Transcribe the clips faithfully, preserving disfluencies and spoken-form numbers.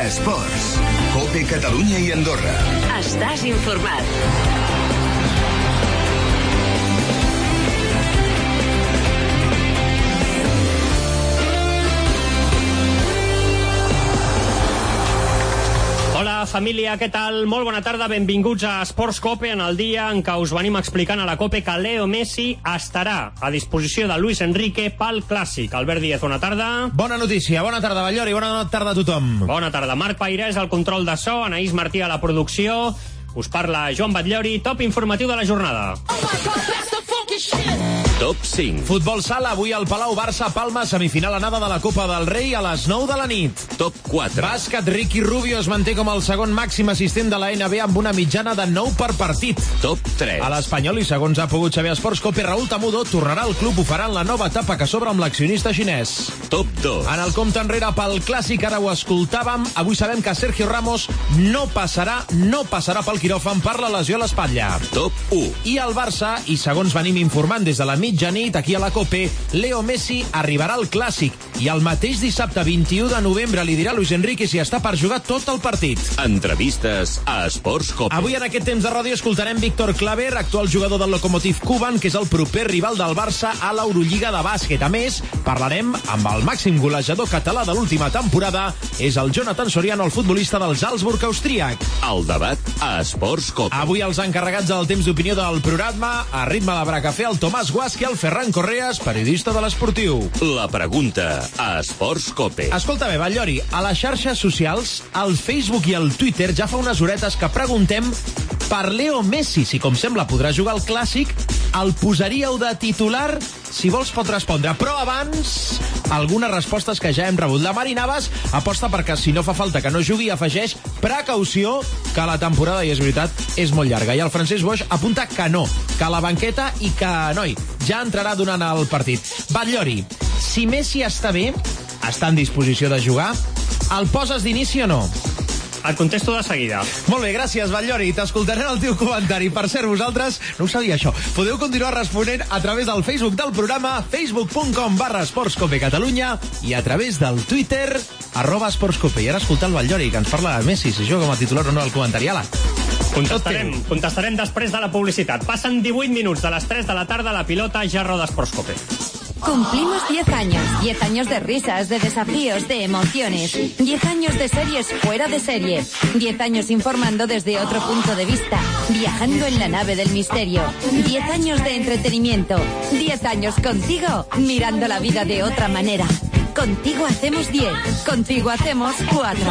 Esports. COPE Catalunya i Andorra. Estàs informat. Hola, família, què tal? Molt bona tarda, benvinguts a Esports COPE, en el dia en què us venim explicant a la COPE que Leo Messi estarà a disposició de Luis Enrique pel Clàssic. Albert Díez, bona tarda. Bona notícia, bona tarda, Ballori, bona tarda a tothom. Bona tarda. Marc Pairès al control de so, Anaïs Martí a la producció. Us parla Joan Batllori, top informatiu de la jornada. Top cinc. Futbol sala, avui al Palau Barça Palma, semifinal anada de la Copa del Rei a les nou de la nit. Top quatre. Bàsquet, Ricky Rubio es manté com el segon màxim assistent de la N B A amb una mitjana de nou per partit. Top tres. A l'Espanyol, i segons ha pogut saber Esports COPE, Raúl Tamudo tornarà al club, ho farà en la nova etapa que s'obre amb l'accionista xinès. Top dos. En el compte enrere pel Clàssic, ara ho escoltàvem, avui sabem que Sergio Ramos no passarà, no passarà pel quiròfan per la lesió a l'espatlla. Top u. I el Barça, i segons venim informant des de la mitjanit, aquí a la COPE, Leo Messi arribarà al Clàssic i el mateix dissabte vint-i-u de novembre li dirà Luis Enrique si està per jugar tot el partit. Entrevistes a Esports COPE. Avui en aquest temps de ràdio escoltarem Víctor Claver, actual jugador del Lokomotiv Kuban, que és el proper rival del Barça a l'Eurolliga de bàsquet. A més, parlarem amb el màxim golejador català de l'última temporada, és el Jonathan Soriano, el futbolista del Salzburg austríac. El debat a Esports COPE. Avui els encarregats del temps d'opinió del programa, a ritme de bracafé, el Tomàs Guasque, el Ferran Correas, periodista de l'Esportiu. La pregunta a Esports COPE. Escolta bé, Batllori, a les xarxes socials, al Facebook i al Twitter, ja fa unes horetes que preguntem per Leo Messi, si com sembla podrà jugar al Clàssic, el posaríeu de titular? Si vols pot respondre, però abans algunes respostes que ja hem rebut. La Mari Navas aposta perquè si no fa falta que no jugui, afegeix precaució, que la temporada, i és veritat, és molt llarga. I el Francesc Boix apunta que no, que a la banqueta i que, noi, ja entrarà donant el partit. Batllori, si Messi està bé, està en disposició de jugar, el poses d'inici o no? Et contesto de seguida. Molt bé, gràcies, Batllori. T'escoltaré el teu comentari. Per cert, vosaltres, no ho sabia això, podeu continuar responent a través del Facebook del programa, facebook.com barra esportscope Catalunya, i a través del Twitter, arroba esportscope. I ara escolta el Batllori, que ens parla de Messi, si juga com a titular o no al comentari. Ala. Contestarem, contestarem després de la publicitat. Passen divuit minuts de les tres de la tarda, la pilota ja roda Esports COPE. Cumplimos diez años, diez años de risas, de desafíos, de emociones, diez años de series fuera de serie, diez años informando desde otro punto de vista, viajando en la nave del misterio, diez años de entretenimiento, diez años contigo, mirando la vida de otra manera. Contigo hacemos diez, contigo hacemos cuatro.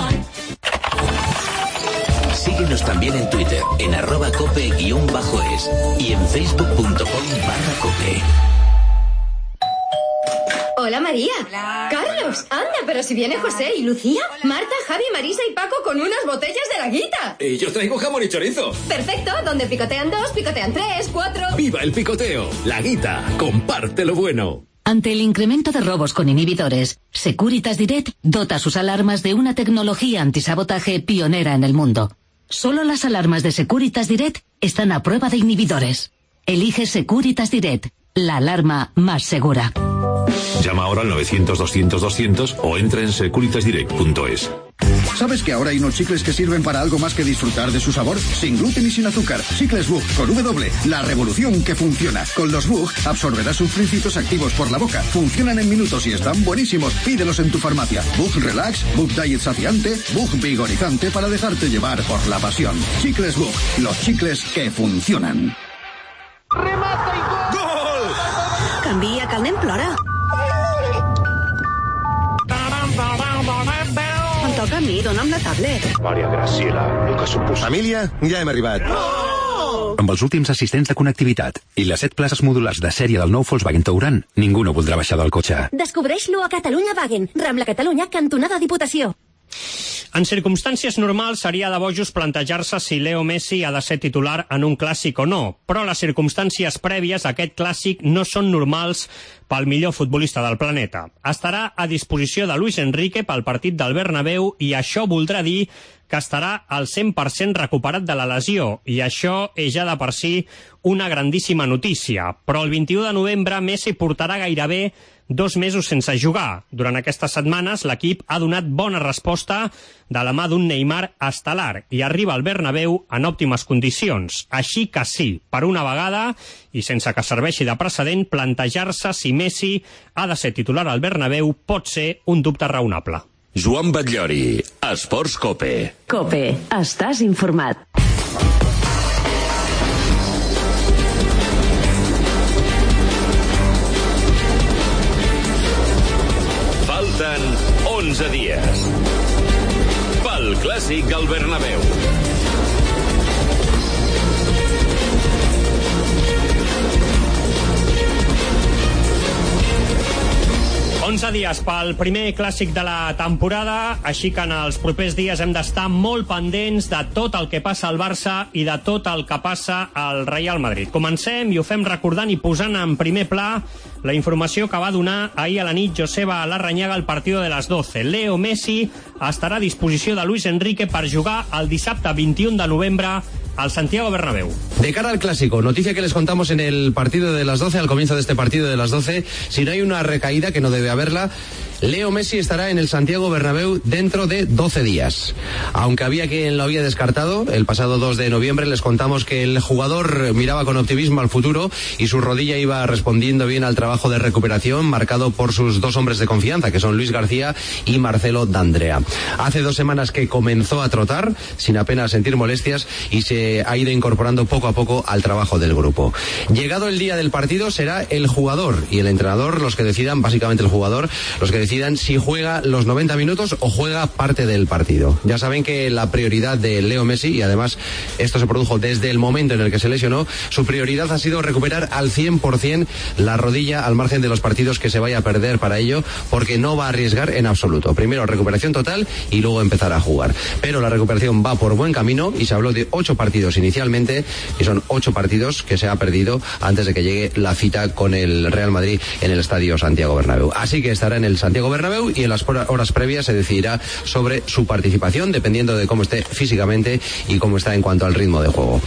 Síguenos también en Twitter, en arroba cope-es y en facebook.com barra cope. Hola, María. Hola. Carlos, anda, pero si viene José y Lucía, Hola. Marta, Javi, Marisa y Paco con unas botellas de la Guita. Y yo traigo jamón y chorizo. Perfecto, donde picotean dos, picotean tres, cuatro... ¡Viva el picoteo! La Guita, comparte lo bueno. Ante el incremento de robos con inhibidores, Securitas Direct dota sus alarmas de una tecnología antisabotaje pionera en el mundo. Solo las alarmas de Securitas Direct están a prueba de inhibidores. Elige Securitas Direct, la alarma más segura. Llama ahora al novecientos doscientos doscientos o entra en securitas direct punto es. ¿Sabes que ahora hay unos chicles que sirven para algo más que disfrutar de su sabor? Sin gluten y sin azúcar. Chicles Bug con W. La revolución que funciona. Con los Bug absorberás sulfuritos activos por la boca. Funcionan en minutos y están buenísimos. Pídelos en tu farmacia. Bug Relax, Bug Diet saciante, Bug vigorizante para dejarte llevar por la pasión. Chicles Bug. Los chicles que funcionan. ¡Remata y gol! ¡Gol! Canvia, que el nen plora. Em toca a mi, dona'm la tablet. Maria Graciela, el que suposa... Família, ja hem arribat. No! Amb els últims assistents de connectivitat i les set places modulars de sèrie del nou Volkswagen Touran, ningú no voldrà baixar del cotxe. Descobreix-lo a Catalunya Wagen, Rambla Catalunya, cantonada Diputació. En circumstàncies normals seria de bojos plantejar-se si Leo Messi ha de ser titular en un clàssic o no, però les circumstàncies prèvies a aquest clàssic no són normals pel millor futbolista del planeta. Estarà a disposició de Luis Enrique pel partit del Bernabéu i això voldrà dir que estarà al cent per cent recuperat de la lesió, i això és ja de per si una grandíssima notícia. Però el vint-i-u de novembre Messi portarà gairebé dos mesos sense jugar. Durant aquestes setmanes l'equip ha donat bona resposta de la mà d'un Neymar estel·lar i arriba al Bernabéu en òptimes condicions. Així que sí, per una vegada, i sense que serveixi de precedent, plantejar-se si Messi ha de ser titular al Bernabéu pot ser un dubte raonable. Joan Batllori, Esports Cope. Cope, estàs informat. Falten onze dies pel Clàssic al Bernabéu. onze dies pel primer clàssic de la temporada, així que en els propers dies hem d'estar molt pendents de tot el que passa al Barça i de tot el que passa al Real Madrid. Comencem i ho fem recordant i posant en primer pla la informació que va donar ahir a la nit Joseba Larrañaga al partido de las doce. Leo Messi estarà a disposició de Luis Enrique per jugar el dissabte vint-i-u de novembre al Santiago Bernabéu. De cara al Clásico, noticia que les contamos en el partido de las doce, al comienzo de este partido de las doce, si no hay una recaída, que no debe haberla, Leo Messi estará en el Santiago Bernabéu dentro de doce días. Aunque había quien lo había descartado, el pasado dos de noviembre les contamos que el jugador miraba con optimismo al futuro y su rodilla iba respondiendo bien al trabajo de recuperación marcado por sus dos hombres de confianza, que son Luis García y Marcelo D'Andrea. Hace dos semanas que comenzó a trotar, sin apenas sentir molestias, y se ha ido incorporando poco a poco al trabajo del grupo. Llegado el día del partido, será el jugador y el entrenador los que decidan, básicamente el jugador, los que decidan si juega los noventa minutos o juega parte del partido. Ya saben que la prioridad de Leo Messi, y además esto se produjo desde el momento en el que se lesionó, su prioridad ha sido recuperar al cien por ciento la rodilla al margen de los partidos que se vaya a perder para ello, porque no va a arriesgar en absoluto. Primero recuperación total y luego empezar a jugar. Pero la recuperación va por buen camino y se habló de ocho partidos inicialmente, y son ocho partidos que se ha perdido antes de que llegue la cita con el Real Madrid en el Estadio Santiago Bernabéu. Así que estará en el Santiago Bernabéu y en las horas previas se decidirá sobre su participación, dependiendo de cómo esté físicamente y cómo está en cuanto al ritmo de juego.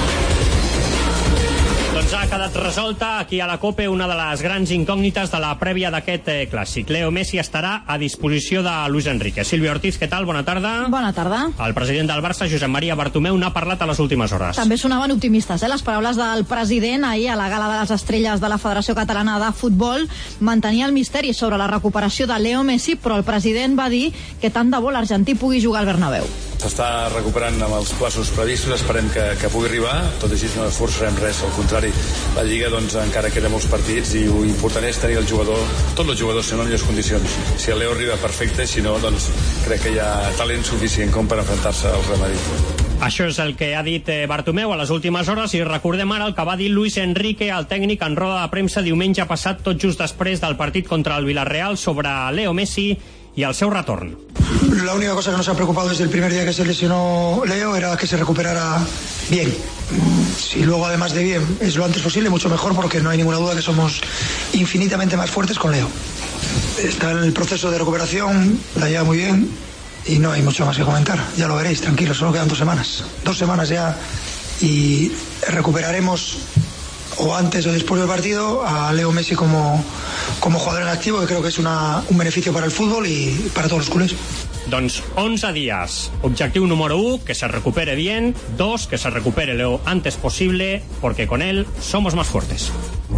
Doncs ha quedat resolta aquí a la COPE una de les grans incògnites de la prèvia d'aquest eh, clàssic. Leo Messi estarà a disposició de Luis Enrique. Sílvia Ortiz, què tal? Bona tarda. Bona tarda. El president del Barça, Josep Maria Bartomeu, n'ha parlat a les últimes hores. També sonaven optimistes, eh? Les paraules del president ahir a la gala de les estrelles de la Federació Catalana de Futbol mantenia el misteri sobre la recuperació de Leo Messi, però el president va dir que tant de bo l'argentí pugui jugar al Bernabéu. S'està recuperant amb els plaços previstos, esperem que, que pugui arribar, tot així no esforçarem res, al contrari, la Lliga doncs encara queda molts partits i ho important és tenir el jugador, tots els jugadors en millors condicions. Si el Leo arriba perfecte, si no, doncs crec que hi ha talent suficient com per enfrontar-se al Real Madrid. Això és el que ha dit Bartomeu a les últimes hores, i recordem ara el que va dir Luis Enrique, el tècnic, en roda de premsa diumenge passat, tot just després del partit contra el Villarreal, sobre Leo Messi y al seu retorn. La única cosa que nos ha preocupado desde el primer día que se lesionó Leo era que se recuperara bien. Si luego, además de bien, es lo antes posible, mucho mejor, porque no hay ninguna duda que somos infinitamente más fuertes con Leo. Está en el proceso de recuperación, la lleva muy bien y no hay mucho más que comentar. Ya lo veréis, tranquilos, solo quedan dos semanas. Dos semanas ya y recuperaremos, o antes o después del partido, a Leo Messi como, como jugador en activo, que creo que es una, un beneficio para el fútbol y para todos los culés. Doncs onze días. Objectiu número uno, que se recupere bien. Dos, que se recupere lo antes posible, porque con él somos más fuertes.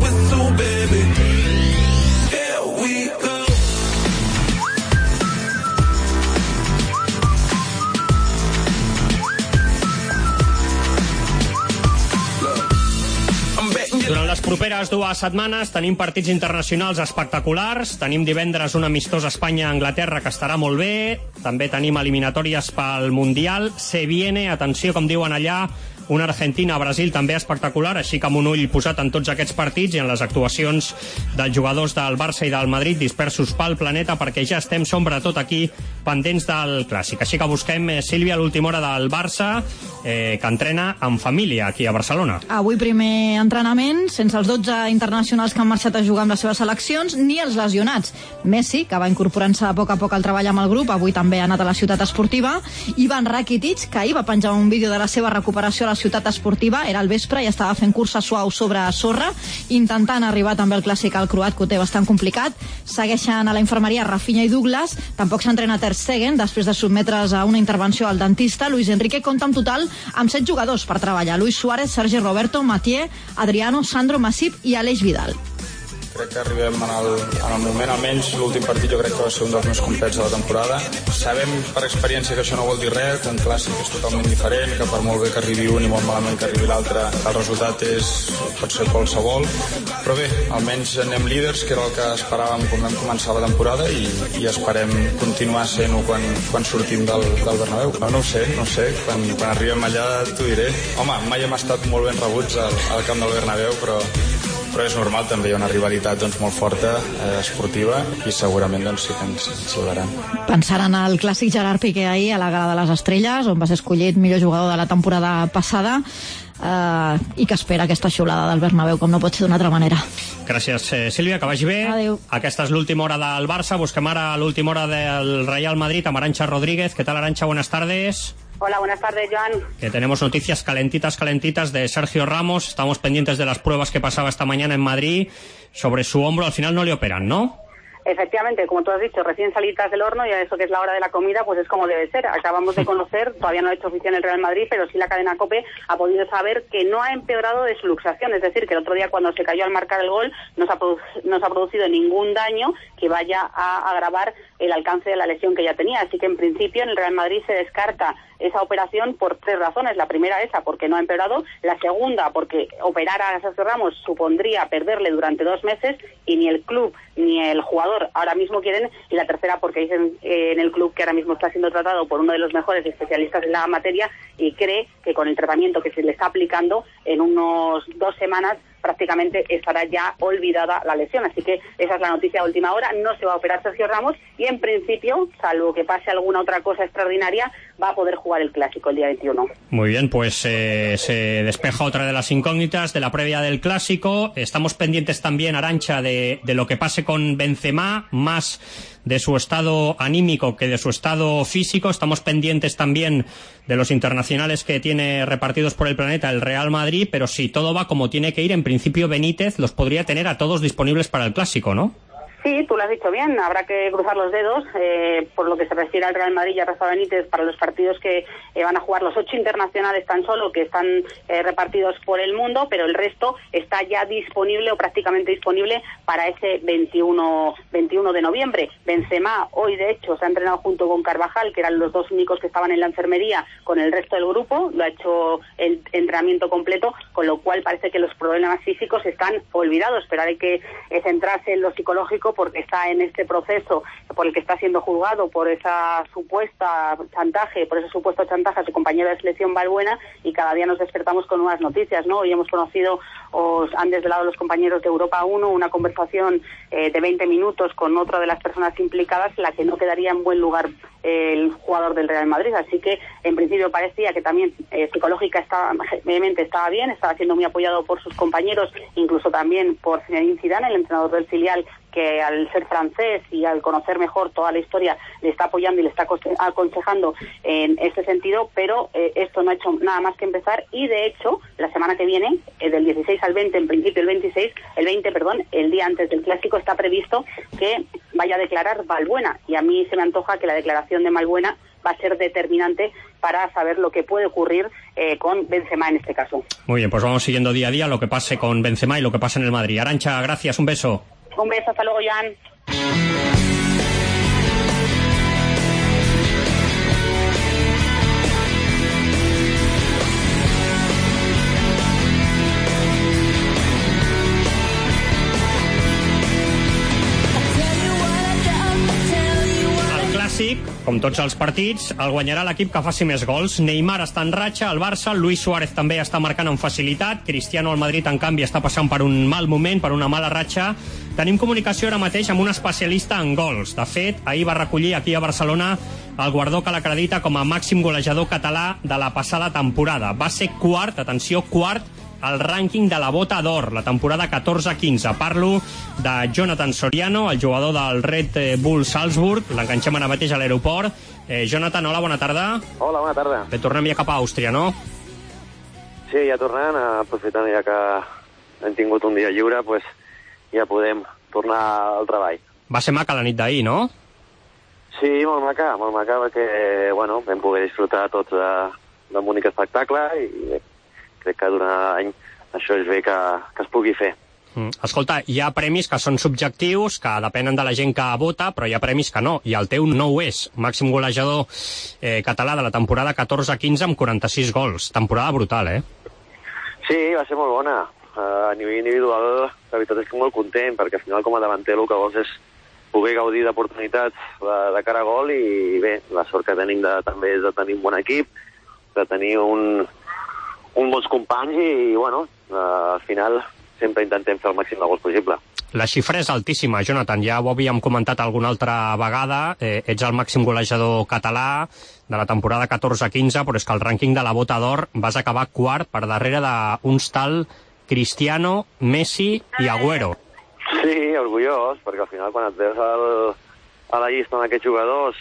Durant les properes dues setmanes tenim partits internacionals espectaculars. Tenim divendres un amistós Espanya-Anglaterra que estarà molt bé. També tenim eliminatòries pel Mundial. Se viene, atenció, com diuen allà, una Argentina-Brasil també espectacular, així que amb un ull posat en tots aquests partits i en les actuacions dels jugadors del Barça i del Madrid dispersos pel planeta, perquè ja estem sobretot aquí pendents del Clàssic. Així que busquem, eh, Sílvia, l'última hora del Barça, eh, que entrena en família aquí a Barcelona. Avui primer entrenament, sense els dotze internacionals que han marxat a jugar amb les seves seleccions, ni els lesionats. Messi, que va incorporant-se a poc a poc al treball amb el grup, avui també ha anat a la ciutat esportiva. Ivan Rakitic, que ahir va penjar un vídeo de la seva recuperació a la ciutat esportiva, era al vespre i estava fent cursa suau sobre sorra, intentant arribar també al Clàssic al croat, que ho té bastant complicat. Segueixen a la infermeria Rafinha i Douglas. Tampoc s'entrena Ter Stegen, després de sotmetre's a una intervenció al dentista. Luis Enrique compta en total amb set jugadors per treballar: Luis Suárez, Sergi Roberto, Mathieu, Adriano, Sandro, Masip i Aleix Vidal. Crec que arribem en el, en el moment, almenys l'últim partit jo crec que va ser un dels més complets de la temporada. Sabem per experiència que això no vol dir res, que un clàssic és totalment diferent, que per molt bé que arribi un i molt malament que arribi l'altre, el resultat és, pot ser qualsevol. Però bé, almenys anem líders, que era el que esperàvem quan vam començar la temporada, i, i esperem continuar sent-ho quan, quan sortim del, del Bernabéu. No, no ho sé, no ho sé, quan, quan arribem allà t'ho diré. Home, mai hem estat molt ben rebuts al, al camp del Bernabéu, però però és normal, també hi ha una rivalitat doncs, molt forta, eh, esportiva, i segurament doncs, sí que ens salvaran. Pensant en el clàssic Gerard Piqué ahir a la Gala de les Estrelles, on va ser escollit millor jugador de la temporada passada, eh, i que espera aquesta xiulada del Bernabéu, com no pot ser d'una altra manera. Gràcies, eh, Sílvia, que vagi bé. Adéu. Aquesta és l'última hora del Barça. Busquem ara l'última hora del Real Madrid amb Arantxa Rodríguez. ¿Qué tal, Arantxa? Buenas tardes. Hola, buenas tardes, Joan. Que tenemos noticias calentitas, calentitas de Sergio Ramos. Estamos pendientes de las pruebas que pasaba esta mañana en Madrid sobre su hombro. Al final no le operan, ¿no? Efectivamente, como tú has dicho, recién salidas del horno, y a eso que es la hora de la comida, pues es como debe ser. Acabamos de conocer, todavía no ha hecho oficial el Real Madrid, pero sí la cadena COPE ha podido saber que no ha empeorado de su luxación. Es decir, que el otro día cuando se cayó al marcar el gol no se ha, produ- no se ha producido ningún daño que vaya a agravar el alcance de la lesión que ya tenía. Así que en principio en el Real Madrid se descarta esa operación por tres razones. La primera, esa, porque no ha empeorado. La segunda, porque operar a Sergio Ramos supondría perderle durante dos meses y ni el club ni el jugador ahora mismo quieren. Y la tercera, porque dicen eh, en el club que ahora mismo está siendo tratado por uno de los mejores especialistas en la materia y cree que con el tratamiento que se le está aplicando en unos dos semanas prácticamente estará ya olvidada la lesión. Así que esa es la noticia de última hora. No se va a operar Sergio Ramos y en principio, salvo que pase alguna otra cosa extraordinaria, va a poder jugar el Clásico el día veintiuno. Muy bien, pues eh, se despeja otra de las incógnitas de la previa del Clásico. Estamos pendientes también, Arantxa, de, de lo que pase con Benzema, más de su estado anímico que de su estado físico. Estamos pendientes también de los internacionales que tiene repartidos por el planeta el Real Madrid, pero si todo va como tiene que ir, en principio Benítez los podría tener a todos disponibles para el Clásico, ¿no? Sí, tú lo has dicho bien, habrá que cruzar los dedos, eh, por lo que se refiere al Real Madrid y a Rafa Benítez, para los partidos que eh, van a jugar los ocho internacionales tan solo, que están eh, repartidos por el mundo, pero el resto está ya disponible o prácticamente disponible para ese veintiuno de noviembre. Benzema hoy, de hecho, se ha entrenado junto con Carvajal, que eran los dos únicos que estaban en la enfermería, con el resto del grupo, lo ha hecho el entrenamiento completo, con lo cual parece que los problemas físicos están olvidados, pero hay que eh, centrarse en lo psicológico, porque está en este proceso por el que está siendo juzgado por esa supuesta chantaje, por ese supuesto chantaje a su compañero de selección Balbuena, y cada día nos despertamos con nuevas noticias, ¿no? Hoy hemos conocido, os han desvelado los compañeros de Europa uno, una conversación eh, de veinte minutos con otra de las personas implicadas, en la que no quedaría en buen lugar eh, el jugador del Real Madrid. Así que en principio parecía que también eh, psicológica estaba, obviamente estaba bien, estaba siendo muy apoyado por sus compañeros, incluso también por Zinedine Zidane, el entrenador del filial, que al ser francés y al conocer mejor toda la historia le está apoyando y le está aconsejando en ese sentido, pero eh, esto no ha hecho nada más que empezar, y de hecho la semana que viene, eh, del dieciséis al veinte, en principio el veintiséis, el veinte, perdón, el día antes del Clásico, está previsto que vaya a declarar Balbuena, y a mí se me antoja que la declaración de Balbuena va a ser determinante para saber lo que puede ocurrir eh, con Benzema en este caso. Muy bien, pues vamos siguiendo día a día lo que pase con Benzema y lo que pasa en el Madrid. Arantxa, gracias, un beso. Un beso, hasta luego, Joan. com tots els partits, el guanyarà l'equip que faci més gols. Neymar està en ratxa, el Barça, Luis Suárez també està marcant amb facilitat, Cristiano al Madrid, en canvi, està passant per un mal moment, per una mala ratxa. Tenim comunicació ara mateix amb un especialista en gols. De fet, ahir va recollir aquí a Barcelona el guardó que l'acredita com a màxim golejador català de la passada temporada. Va ser quart, atenció, quart, al rànquing de la Bota d'Or, la temporada catorze quinze. Parlo de Jonathan Soriano, el jugador del Red Bull Salzburg. L'enganxem ara mateix a l'aeroport. Eh, Jonathan, hola, bona tarda. Hola, bona tarda. Bé, tornem ja cap a Àustria, no? Sí, ja tornant, aprofitant ja que hem tingut un dia lliure, pues, ja podem tornar al treball. Va ser maca la nit d'ahir, no? Sí, molt maca, molt maca, perquè bueno, vam poder disfrutar tots de, d'un bonic espectacle i crec que durant l'any això és bé que, que es pugui fer. Mm. Escolta, hi ha premis que són subjectius, que depenen de la gent que vota, però hi ha premis que no, i el teu no ho és. Màxim golejador eh, català de la temporada catorze quinze amb quaranta-sis gols. Temporada brutal, eh? Sí, va ser molt bona. Uh, a nivell individual, la veritat és que molt content, perquè al final com a davanter el que vols és poder gaudir d'oportunitats de, de cara a gol, i bé, la sort que tenim de, també és de tenir un bon equip, de tenir un, un bons companys i, bueno, uh, al final sempre intentem fer el màxim de gols possible. La xifra és altíssima, Jonathan, ja ho havíem comentat alguna altra vegada, eh, ets el màxim golejador català de la temporada catorze quinze, però és que el rànquing de la Bota d'Or vas acabar quart per darrere d'uns tal Cristiano, Messi i Agüero. Sí, orgullós, perquè al final quan et veus el, a la llista amb aquests jugadors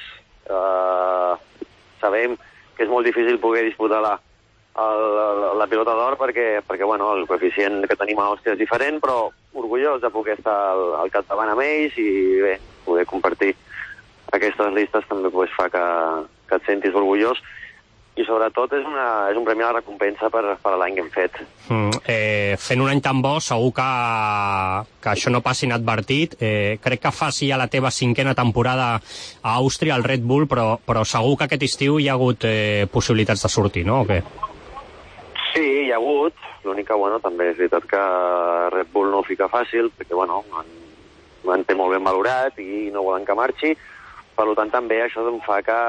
eh, sabem que és molt difícil poder disputar la, el, la pilota d'or perquè, perquè bueno, el coeficient que tenim a Àustria és diferent, però orgullós de poder estar al, al capdavant amb ells i bé, poder compartir aquestes listes també pues, fa que, que et sentis orgullós. I sobretot és, una, és un premi a la recompensa per, per l'any que hem fet. Mm, eh, fent un any tan bo, segur que, que això no passi inadvertit. Eh, crec que fas ja la teva cinquena temporada a Àustria, al Red Bull, però, però segur que aquest estiu hi ha hagut eh, possibilitats de sortir, no? O què? Sí, hi ha hagut. L'únic que, bueno, també és veritat que Red Bull no ho fica fàcil, perquè, bueno, en té molt ben valorat i no volen que marxi. Per tant, també això em fa que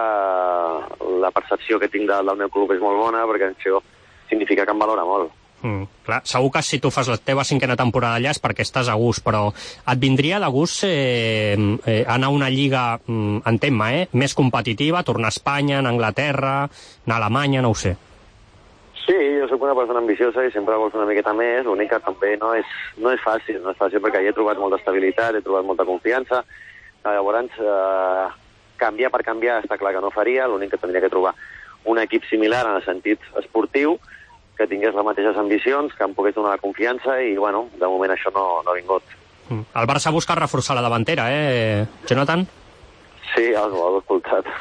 la percepció que tinc del, del meu club és molt bona, perquè això significa que em valora molt. Mm, clar, segur que si tu fas la teva cinquena temporada allà és perquè estàs a gust, però et vindria de gust eh, eh, anar a una lliga, mm, entenc-me, eh, més competitiva, tornar a Espanya, a Anglaterra, anar a Alemanya, no ho sé. Sí, jo soc una persona ambiciosa i sempre vols una miqueta més, l'únic que també no és, no és fàcil, no és fàcil perquè hi he trobat molta estabilitat, he trobat molta confiança. Llavors, eh, canviar per canviar està clar que no faria, l'únic que tindria que trobar un equip similar en el sentit esportiu, que tingués les mateixes ambicions, que em pogués donar la confiança i, bueno, de moment això no, no ha vingut. Mm. El Barça busca reforçar la davantera, eh, Jonathan? Sí, ho he escoltat.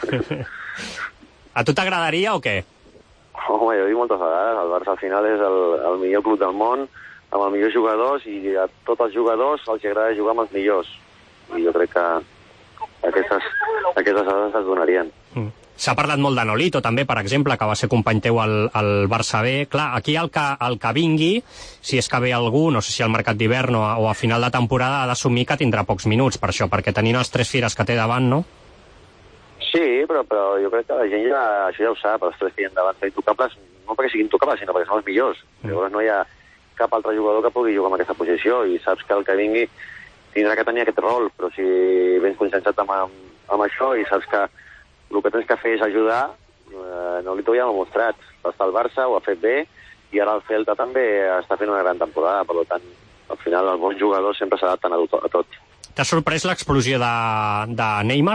A tu t'agradaria o què? Home, jo he dit moltes vegades, el Barça al final és el, el millor club del món, amb els millors jugadors, i a tots els jugadors els agrada jugar amb els millors. I jo crec que aquestes, aquestes dades es donarien. Mm. S'ha parlat molt de Nolito, també, per exemple, que va ser company teu al, al Barça B. Clar, aquí el que, el que vingui, si és que ve algú, no sé si al mercat d'hivern o, o a final de temporada, ha d'assumir que tindrà pocs minuts per això, perquè tenint els tres fires que té davant, no? Sí, però, però jo crec que la gent ja, això ja ho sap, els tres que hi ha davant són intocables, no perquè siguin intocables, sinó perquè són els millors. Mm. Llavors no hi ha cap altre jugador que pugui jugar en aquesta posició, i saps que el que vingui tindrà que tenir aquest rol, però si vens consensat amb, amb, amb això i saps que el que tens que fer és ajudar, eh, Nolito ja ho ha mostrat. Va estar al Barça, ho ha fet bé, i ara el Celta també està fent una gran temporada, per tant, al final els bons jugadors sempre s'adapten a tot. T'ha sorprès l'explosió de, de Neymar?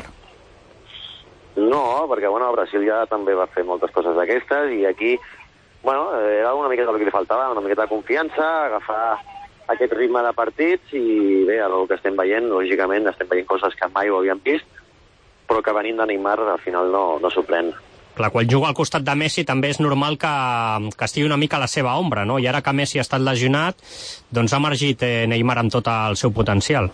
No, perquè bueno, a Brasil ja també va fer moltes coses d'aquestes, i aquí bueno, era una miqueta el que li faltava, una miqueta de confiança, agafar aquest ritme de partits, i bé, el que estem veient, lògicament, estem veient coses que mai ho havíem vist, però que venint de Neymar al final no, no sorprèn. Clar, quan juga al costat de Messi també és normal que, que estigui una mica a la seva ombra, no? I ara que Messi ha estat lesionat, doncs ha emergit eh, Neymar amb tot el seu potencial.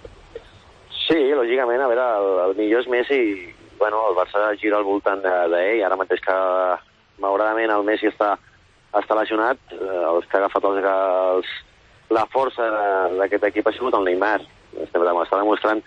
Sí, lògicament, a veure, el, el millor és Messi, i bueno, el Barça gira al voltant d'ell, de ara mateix que malauradament el Messi està, està lesionat, eh, els que ha agafat els, els la força d'aquest equip ha sigut el Neymar. Està demostrant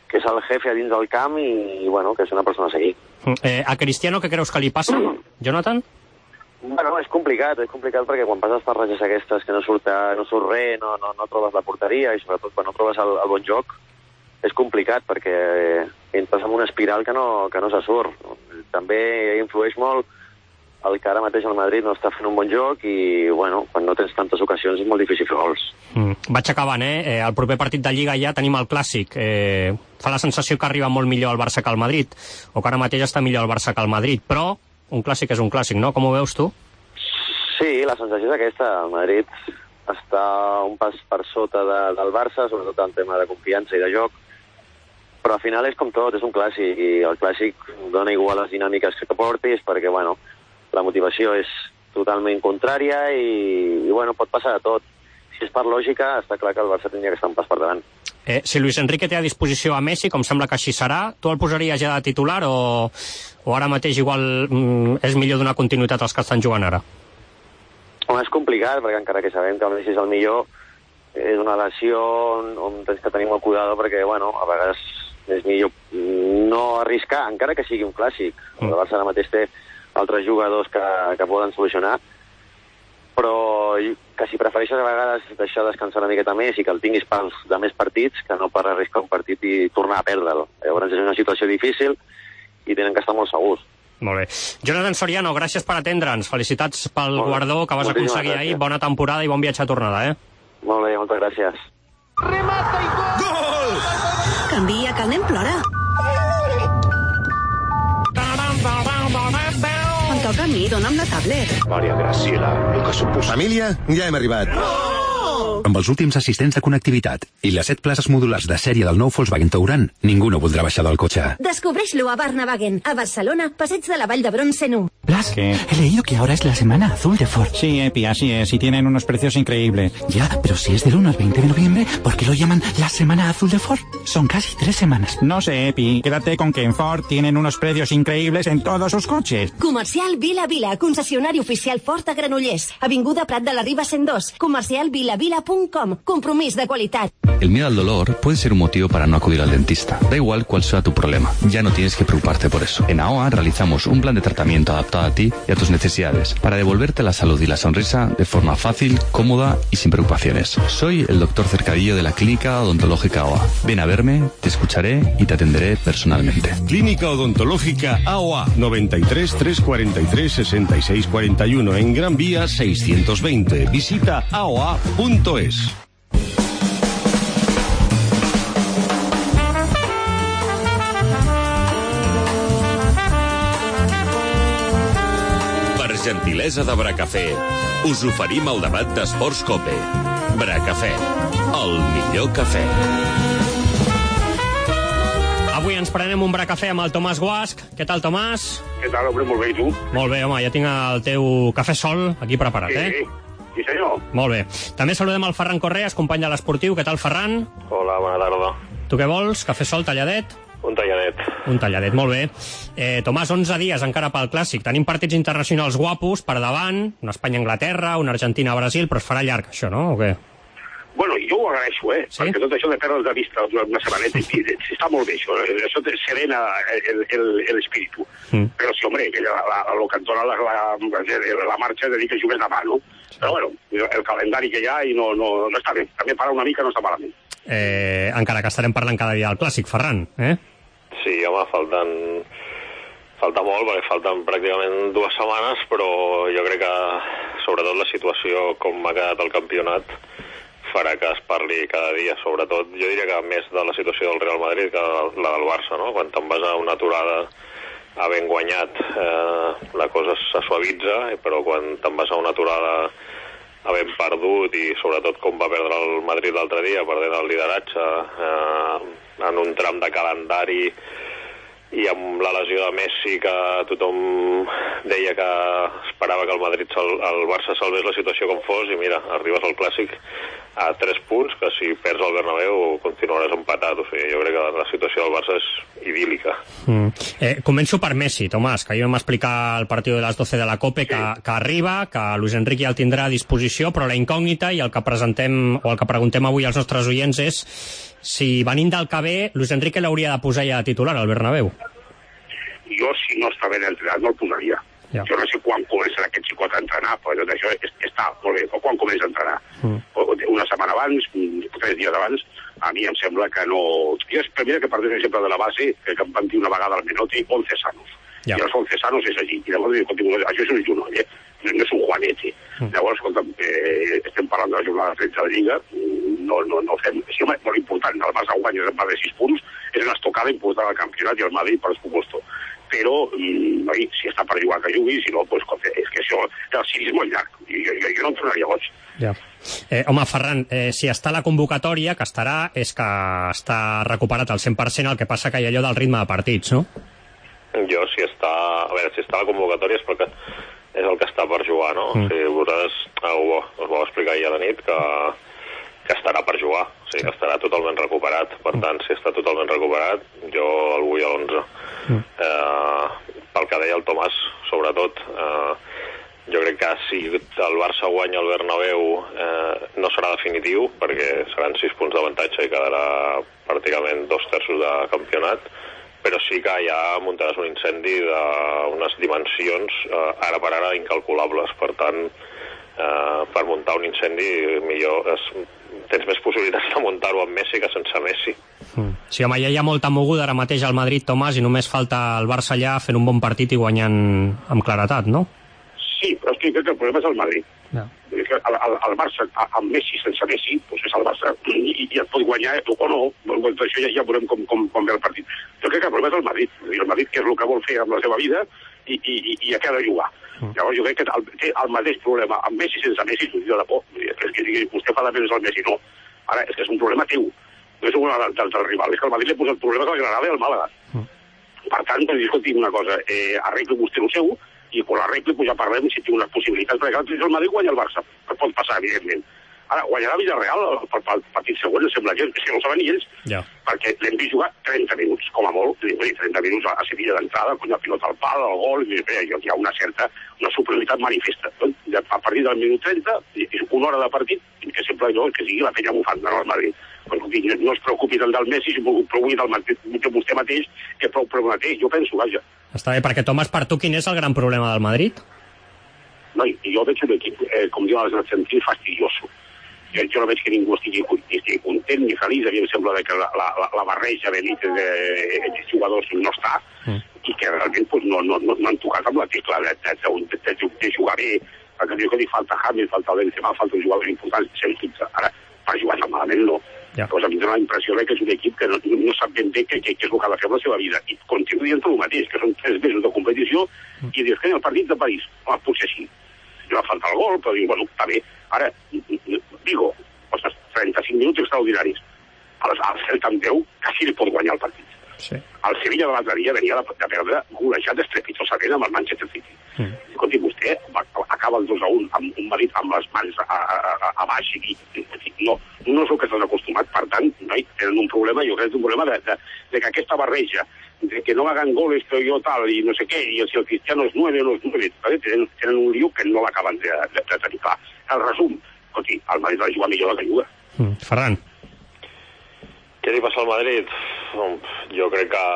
que és el jefe a dins del camp i, i bueno, que és una persona a seguir. Eh, a Cristiano què creus que li passa, Jonathan? Bueno, és complicat, és complicat perquè quan passes per rages aquestes que no surt, no surt res, no, no, no trobes la porteria i sobretot quan no trobes el, el bon joc, és complicat perquè entres en una espiral que no, que no se surt. També influeix molt el que ara mateix el Madrid no està fent un bon joc i, bueno, quan no tens tantes ocasions és molt difícil fer gols. Mm. Vaig acabant, eh? eh? El proper partit de Lliga ja tenim el Clàssic. Eh, fa la sensació que arriba molt millor el Barça que el Madrid, o que ara mateix està millor el Barça que el Madrid, però un Clàssic és un Clàssic, no? Com ho veus tu? Sí, la sensació és aquesta. El Madrid està un pas per sota de, del Barça, sobretot en tema de confiança i de joc, però al final és com tot, és un Clàssic, i el Clàssic dona igual les dinàmiques que portis, perquè, bueno, la motivació és totalment contrària i, i bueno, pot passar de tot. Si és per lògica, està clar que el Barça tindria que estar un pas per davant. Eh, si Luis Enrique té a disposició a Messi, com sembla que així serà, tu el posaries ja de titular o, o ara mateix igual mm, és millor donar continuïtat als que estan jugant ara? Home, és complicat, perquè encara que sabem que el Messi és el millor, és una lesió on, on tens que tenir molt cuidado perquè, bueno, a vegades és millor no arriscar, encara que sigui un Clàssic. Mm. El Barça ara mateix té altres jugadors que, que poden solucionar, però que si prefereixes a vegades deixar descansar una miqueta més i que el tinguis pels de més partits, que no per arriscar un partit i tornar a perdre'l. Llavors és una situació difícil i tenen que estar molt segurs. Molt bé. Jonathan Soriano, gràcies per atendre'ns. Felicitats pel Molt guardó que vas Moltíssimes aconseguir gràcies. ahir. Bona temporada i bon viatge a tornada, eh? Molt bé, moltes gràcies. Remata i gol! Gol! Canvia, que el nen plora. Quan toca a mi, dona'm la tablet. Maria Graciela, nunca supus... Família, ja hem arribat. Amb els últims assistents de connectivitat i les set places modulars de sèrie del nou Volkswagen Touran, ningú no voldrà baixar del cotxe. Descubreix-lo a Barnavagen, a Barcelona, Passeig de la Vall d'Hebron cent u. Blas, ¿qué? He leído que ahora es la semana azul de Ford. Sí, Epi, así es, y tienen unos precios increíbles. Ya, pero si es del uno al veinte de noviembre, ¿por qué lo llaman la semana azul de Ford? Son casi tres semanas. No sé, Epi, quédate con que en Ford tienen unos precios increíbles en todos sus coches. Comercial Vila Vila, concessionari oficial Ford a Granollers. Avinguda Prat de la Riba cent dos. Comercial vilavila punt com. Compromís de qualitat. El miedo al dolor puede ser un motivo para no acudir al dentista. Da igual cuál sea tu problema, ya no tienes que preocuparte por eso. En A O A realizamos un plan de tratamiento adaptado a ti y a tus necesidades para devolverte la salud y la sonrisa de forma fácil, cómoda y sin preocupaciones. Soy el doctor Cercadillo de la Clínica Odontológica A O A. Ven a verme, te escucharé y te atenderé personalmente. Clínica Odontológica A O A, noventa y tres, trescientos cuarenta y tres, sesenta y seis cuarenta y uno, en Gran Vía seiscientos veinte. Visita a o a punto es. Gentilesa de Bracafé, us oferim el debat d'Esports Cope. Bracafé, el millor cafè. Avui ens prenem un bracafè amb el Tomàs Guasch. Què tal, Tomàs? Què tal, home? Molt bé, i tu? Molt bé, home, ja tinc el teu cafè sol aquí preparat, sí, eh? Sí, sí senyor. Molt bé. També saludem el Ferran Correas, company de l'Esportiu. Què tal, Ferran? Hola, bona tarda. Tu què vols? Cafè sol, talladet? Un talladet. Un talladet, molt bé. Eh, Tomàs, onze dies encara pel Clàssic. Tenim partits internacionals guapos per davant, una Espanya-Anglaterra, una Argentina-Brasil, però es farà llarg, això, no? O què? Bueno, jo ho agraeixo, eh? Sí? Perquè tot això de perdre'l de vista durant una setmaneta, està molt bé, això. Això te serena l'espíritu. Mm. Però sí, hombre, que la, la, lo que et dona la, la, la marxa de dir que jugues demà, no? Sí. Però, bueno, el calendari que hi ha i no, no, no està bé. També parar una mica no està malament. Eh, encara que estarem parlant cada dia del Clàssic, Ferran, eh? Sí, home, falten... Falta molt, perquè falten pràcticament dues setmanes, però jo crec que, sobretot, la situació com ha quedat el campionat farà que es parli cada dia. Sobretot, jo diria que més de la situació del Real Madrid que la del Barça, no? Quan te'n vas a una aturada havent guanyat, eh, la cosa se suavitza, però quan te'n vas a una aturada havent perdut, i sobretot com va perdre el Madrid l'altre dia, perdent el lideratge, eh, en un tram de calendari, i amb la lesió de Messi, que tothom deia que esperava que el Madrid, el Barça salvés la situació com fos, i mira, arribes al Clàssic a tres punts, que si perds el Bernabéu continuaràs empatat. O sigui, jo crec que la situació del Barça és idíl·lica. Mm. Eh, començo per Messi, Tomàs, que ahir vam explicar el partit de les doce de la Cope, que, que arriba, que Luis Enrique ja el tindrà a disposició, però la incògnita i el que presentem o el que preguntem avui als nostres oients és si venint del que ve, Luis Enrique l'hauria de posar ja a titular al Bernabéu. Jo, si no està ben entrenat, no el posaria. Ja. Jo no sé quan comença aquest xicot a entrenar, però tot això està molt bé, però quan comença a entrenar? Mm. Una setmana abans, tres dies abans, a mi em sembla que no... Jo és per mi que parteix sempre de la base, que em van dir una vegada al Menotti, once sanos. Ja. I els once sanos és allí. I llavors, això és un Junoll, eh? No és un Juanete. Mm. Llavors, escolta'm, eh, estem parlant de la jornada tretze de Lliga, no, no, no fem... Sí, home, molt important, el Barça guanya amb de sis punts, és una estocada important al campionat i al Madrid, per supuesto. Però, mmm, oi, si està per jugar que jugui, si no, pues, és que això, el ciris és molt llarg, i jo, jo, jo no em tornaria boig. Ja. Eh, home, Ferran, eh, si està a la convocatòria, que estarà, és que està recuperat al cent per cent, el que passa que hi ha allò del ritme de partits, no? Jo, si està... A veure, si està a la convocatòria és perquè és el que està per jugar, no? Mm. O sigui, vosaltres ho, us vau explicar ahir a la nit que, que estarà per jugar, o sigui, que estarà totalment recuperat. Per tant, si està totalment recuperat, jo el vull a l'onze. Mm. Eh, pel que deia el Tomàs, sobretot, eh, jo crec que si el Barça guanya el Bernabéu eh, no serà definitiu, perquè seran sis punts d'avantatge i quedarà pràcticament dos terços de campionat, però sí que ja muntaràs un incendi d'unes dimensions eh, ara per ara incalculables. Per tant, eh, per muntar un incendi millor és, tens més possibilitats de muntar-ho amb Messi que sense Messi. Mm. Sí, home, ja hi ha molta moguda ara mateix al Madrid, Tomàs, i només falta el Barça allà fent un bon partit i guanyant amb claretat, no? Sí, però és que crec que el problema és el Madrid. Ja. El, el, el Barça, amb Messi, sense Messi, doncs és el Barça, i, i et pot guanyar o no, doncs això ja, ja veurem com, com, com ve el partit. Jo crec que el problema és el Madrid, el Madrid que és el que vol fer amb la seva vida i, i, i, i a què ha de jugar. Mm. Llavors jo crec que el, té el mateix problema amb Messi sense Messi, t'ho dic de por, és que, que vostè fa de menys al Messi, no. Ara, és que és un problema teu, no és un del, del, del rival, és que el Madrid li posa el problema que li agradava al Màlaga. Mm. Per tant, doncs, escolti una cosa, eh, arregli vostè el seu, i quan l'arregli pues ja parlem si té unes possibilitats, perquè el Madrid guanya el Barça, que pot passar, evidentment. Ara, guanyarà Villarreal pel, pel partit següent, em sembla que, que no ho saben ni ells, ja. Perquè l'hem vist jugar trenta minuts, com a molt, trenta minuts a, a Sevilla d'entrada, con la pilota al pal, el gol, i bé, hi ha una certa, una superioritat manifesta. Doncs, a partir del minut trenta, és una hora de partit, que sempre no, que sigui la penya bufanda no, al Madrid. Doncs, no es preocupi tant del Messi, si preocupi del de vostè mateix, que prou problema té, jo penso, vaja. Està bé, perquè Tomàs, per tu quin és el gran problema del Madrid? No, jo veig un equip, eh, com diuen els argentins, fastidioso. Jo, jo no veig que ningú estigui, estigui content ni feliç, a mi em sembla que la, la, la barreja d'elite de, de jugadors no està, mm. i que realment pues, no, no, no, no han tocat amb la tecla de, de, de, de, de jugar bé, perquè diu que li falta James, falta Benzema, falta un jugador important, sens dubte. Ara, per jugar tan malament no. Ja. Pues a mi em dóna la impressió que és un equip que no, no sap ben bé què, què, què és el que ha de fer amb la seva vida, i continua dient el mateix, que són tres mesos de competició, mm. i dius que en el partit de París, home, potser sí, li va faltar el gol, però diu, bueno, està bé. Ara, Vigo, ostres, trenta-cinc minuts extraordinaris. Al, al Celta amb deu, quasi li pot guanyar el partit. Sí. El Sevilla de l'altre dia venia de, de perdre golejat estrepitosament amb el Manchester City. Mm. Escolti, vostè acaba el dos a un amb un Madrid amb les mans a, a, a, a baix i, i no, no és el que estan acostumat. Per tant, no, tenen un problema, jo crec que és un problema de, de, de que aquesta barreja de que no hagan goles però jo tal i no sé què, i si el Cristiano és nueve o no és nueve, tenen, tenen un lío que no l'acaben de, de, de tenir clar. El resum, escolti, el Madrid ha de jugar millor que juga. Mm. Ferran. Què li passa al Madrid? Jo crec que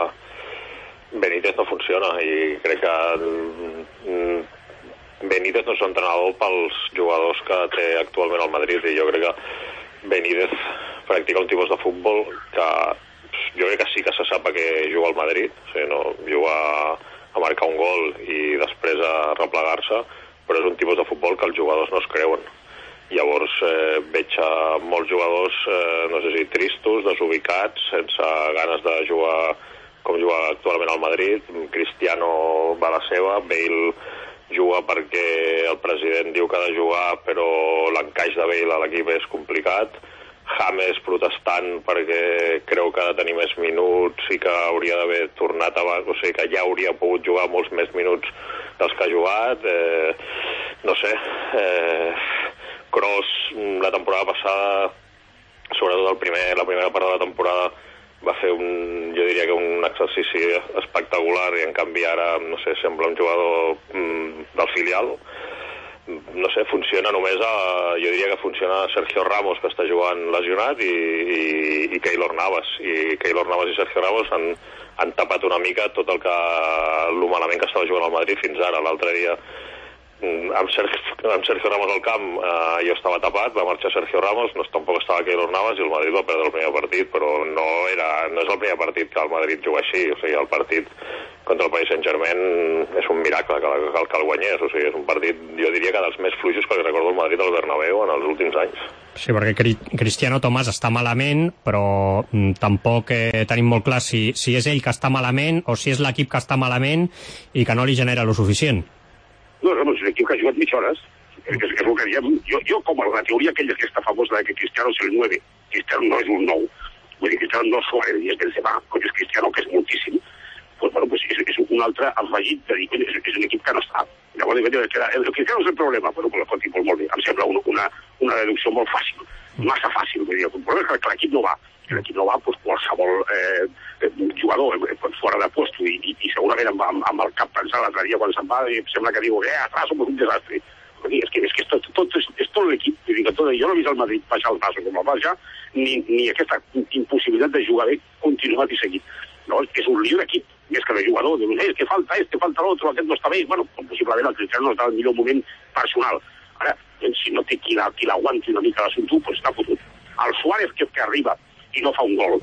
Benítez no funciona i crec que Benítez no és entrenador pels jugadors que té actualment al Madrid, i jo crec que Benítez practica un tipus de futbol que jo crec que sí que se sap a què juga al Madrid, o sigui, no juga a marcar un gol i després a replegar-se, però és un tipus de futbol que els jugadors no es creuen. Llavors eh, veig a molts jugadors, eh, no sé si tristos, desubicats, sense ganes de jugar com juga actualment al Madrid. Cristiano va a la seva, Bale juga perquè el president diu que ha de jugar, però l'encaix de Bale a l'equip és complicat. James protestant perquè creu que ha de tenir més minuts i que hauria d'haver tornat abans, o sigui que ja hauria pogut jugar molts més minuts dels que ha jugat. Eh, no sé... Eh, Kroos, la temporada passada, sobretot el primer, la primera part de la temporada, va fer un, jo diria que un exercici espectacular, i en canvi ara, no sé, sembla un jugador mm, del filial. no sé, funciona només a, jo diria que funciona Sergio Ramos, que està jugant lesionat, i, i, i Keylor Navas. I Keylor Navas i Sergio Ramos han, han tapat una mica tot el que el malament que estava jugant al Madrid fins ara. L'altre dia amb Sergio, amb Sergio Ramos al camp eh, jo estava tapat, va marxar Sergio Ramos, no, tampoc estava Keylor Navas, i el Madrid va perdre el primer partit, però no, era, no és el primer partit que el Madrid juga així. O sigui, el partit contra el Paris Saint-Germain és un miracle que, que, que el guanyés. O sigui, és un partit, jo diria que dels més fluixos que recordo el Madrid al Bernabéu en els últims anys. Sí, perquè Cristiano Tomàs està malament, però mm, tampoc eh, tenim molt clar si, si és ell que està malament o si és l'equip que està malament i que no li genera lo suficient. No, no, és un equip que ha jugat mitja hores. És, és el que diem. Jo, jo com a la teoria aquella que està famosa de que Cristiano és el nueve, Cristiano no és un nou. Vull dir, Cristiano no és Suárez i és Benzema, com és Cristiano, que és moltíssim. Pues, bueno, pues és, és un altre afegit de dir que és, és un equip que no està. Llavors, el, el Cristiano és el problema, però pues, escolti, pues, molt bé. Em sembla una, una, una deducció molt fàcil, massa fàcil. Vull dir, el problema és que l'equip no va. L'equip no va, pues, qualsevol eh, jugador eh, fora de puesto i, i, i segurament amb, amb, amb el cap pensant l'altre dia quan se'n va, i sembla que diu, eh, atrás som un desastre. Dir, és que, és, que és, tot, tot, és, és tot l'equip. Vull dir que tot, jo no he vist el Madrid baixar el passo com el baixar, ni, ni aquesta impossibilitat de jugar bé continuat i seguit. No, és un lío d'equip, més que de jugador, de dir, que falta este, falta l'altre, aquest no està bé. Bueno, possiblement el Cristiano no està en el millor moment personal. Ara, si no té qui l'aguanti una mica l'assumpte, pues està fotut. El Suárez que, que arriba i no fa un gol,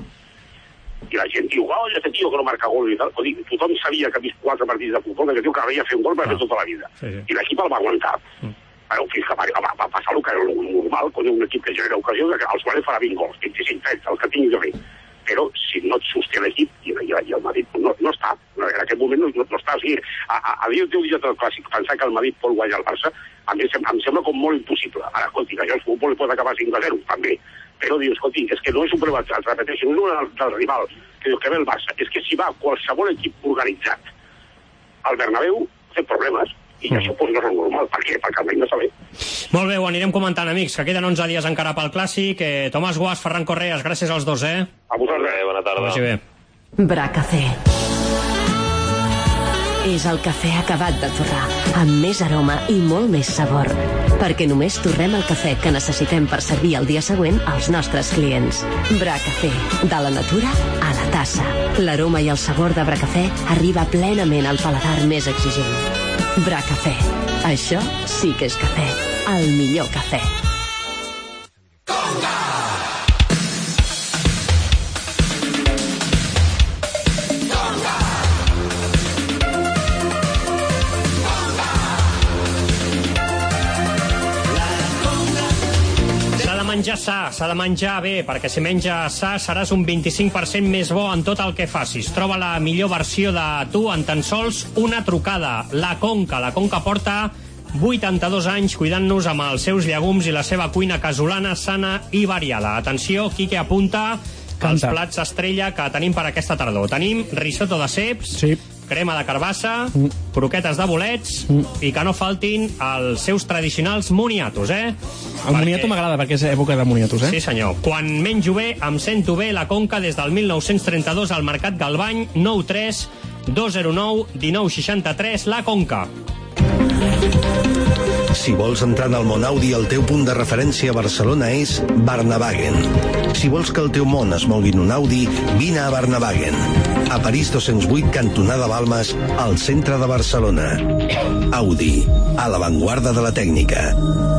i la gent diu, oh, este tío que no marca gol i tal. O dir, tothom sabia que ha vist quatre partits de futbol, que aquest tio que havia fet un gol per ah. fer tota la vida. Sí, sí. I l'equip el va aguantar. Mm. Però fins que va, va, va passar el que era normal, quan hi ha un equip que genera ocasió, que el Suárez farà vint gols, vint-i-cinc trenta, el que tingui de fer. Però si no et sosté l'equip, i, i, i el Madrid no, no està. En aquest moment no, no, no està. O sigui, a, a, a dia teu dia del clàssic, pensar que el Madrid pot guanyar el Barça, a mi em, em sembla com molt impossible. Ara, escolti, que el futbol pot acabar cinc a zero, també. Però diu, escolti, és que no és un problema, et repeteixo, no és un del rival que diu que ve el Barça, és que si va qualsevol equip organitzat al Bernabéu, té problemes, i mm. això pues, no és normal. Per què? Perquè almenys no saber. Molt bé, ho anirem comentant, amics, que queden onze dies encara pel Clàssic. Eh, Tomàs Guas, Ferran Correas, gràcies als dos, eh? A vosaltres. Bona tarda. Vagi bé. Bracafé. És el cafè acabat de torrar, amb més aroma i molt més sabor. Perquè només torrem el cafè que necessitem per servir el dia següent als nostres clients. Bracafé, de la natura a la tassa. L'aroma i el sabor de Bracafé arriba plenament al paladar més exigent. Bracafé. Això sí que és cafè. El millor cafè. Conga! Menjar sa, s'ha de menjar bé, perquè si menja sa seràs un vint-i-cinc per cent més bo en tot el que facis. Troba la millor versió de tu en tan sols una trucada. La Conca. La Conca porta vuitanta-dos anys cuidant-nos amb els seus llegums i la seva cuina casolana, sana i variada. Atenció, Quique apunta els plats estrella que tenim per aquesta tardor. Tenim risotto de ceps, sí. crema de carbassa, mm. croquetes de bolets mm. i que no faltin els seus tradicionals moniatos, eh? El perquè... moniato m'agrada perquè és època de moniatos, eh? Sí, senyor. Quan menjo bé, em sento bé. La Conca des del mil nou-cents trenta-dos al Mercat Galvany, nou tres dos zero nou un nou sis tres, La Conca. Si vols entrar en el món Audi, el teu punt de referència a Barcelona és Barnavagen. Si vols que el teu món es mogui en un Audi, vine a Barnavagen. A París dos-cents vuit, cantonada Balmes, al centre de Barcelona. Audi, a l'avantguarda de la tècnica.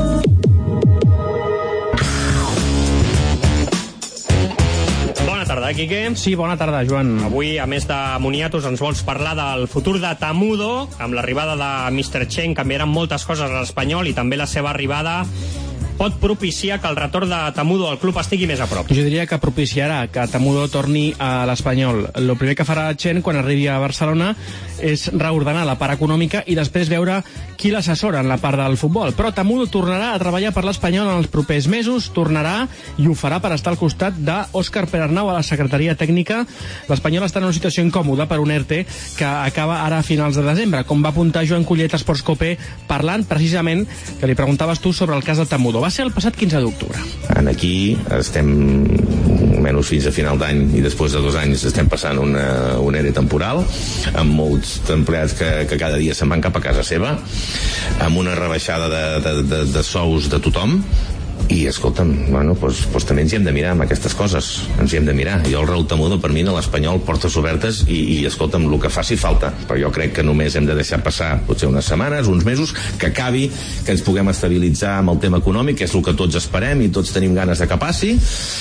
Bona tarda, Quique. Sí, bona tarda, Joan. Avui, a més de moniatos, ens vols parlar del futur de Tamudo. Amb l'arribada de mister Chen canviaran moltes coses a l'Espanyol i també la seva arribada pot propiciar que el retorn de Tamudo al club estigui més a prop. Jo diria que propiciarà que Tamudo torni a l'Espanyol. El primer que farà Chen quan arribi a Barcelona és reordenar la part econòmica i després veure qui l'assessora en la part del futbol. Però Tamudo tornarà a treballar per l'Espanyol en els propers mesos, tornarà i ho farà per estar al costat d'Òscar Perarnau a la secretaria tècnica. L'Espanyol està en una situació incòmoda per un ERTE que acaba ara a finals de desembre, com va apuntar Joan Collet a Sports Cope, parlant precisament, que li preguntaves tu, sobre el cas de Tamudo. Va ser el passat quinze d'octubre. Aquí estem almenys fins a final d'any, i després de dos anys estem passant una, un E R E temporal, amb molts empleats que, que cada dia se'n van cap a casa seva, amb una rebaixada de, de, de, de sous de tothom. I escolta'm, bueno, doncs, doncs també ens hi hem de mirar amb aquestes coses, ens hi hem de mirar. Jo el Raúl Tamudo, per mi, a l'Espanyol, portes obertes i, i escolta'm, el que faci falta, però jo crec que només hem de deixar passar potser unes setmanes, uns mesos, que acabi, que ens puguem estabilitzar amb el tema econòmic, que és el que tots esperem i tots tenim ganes de que passi,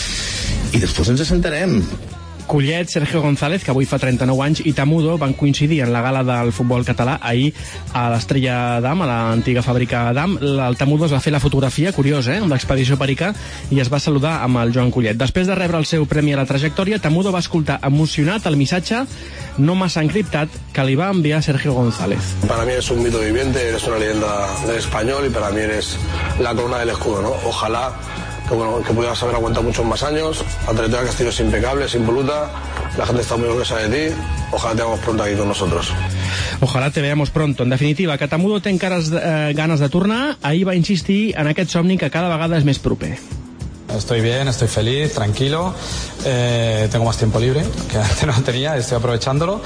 i després ens assentarem. Collet, Sergio González, que avui fa trenta-nou anys, i Tamudo van coincidir en la gala del futbol català ahir a l'Estrella d'Am, a l'antiga fàbrica d'Am. El Tamudo es va fer la fotografia, curiós, eh?, amb l'expedició Perica, i es va saludar amb el Joan Collet. Després de rebre el seu premi a la trajectòria, Tamudo va escoltar emocionat el missatge no massa encriptat que li va enviar Sergio González. Para mí eres un mito viviente, eres una leyenda del español y para mí eres la corona del escudo, ¿no? Ojalá que, bueno, que pudieras haber aguantado muchos más años. La trayectoria que has tenido es impecable, es impoluta. La gente está muy orgullosa de ti. Ojalá te veamos pronto aquí con nosotros. Ojalá te veamos pronto. En definitiva, que Tamudo té encara eh, ganes de tornar. Ahir va insistir en aquest somni que cada vegada és més proper. Estoy bien, estoy feliz, tranquilo, eh, tengo más tiempo libre que antes no tenía, estoy aprovechándolo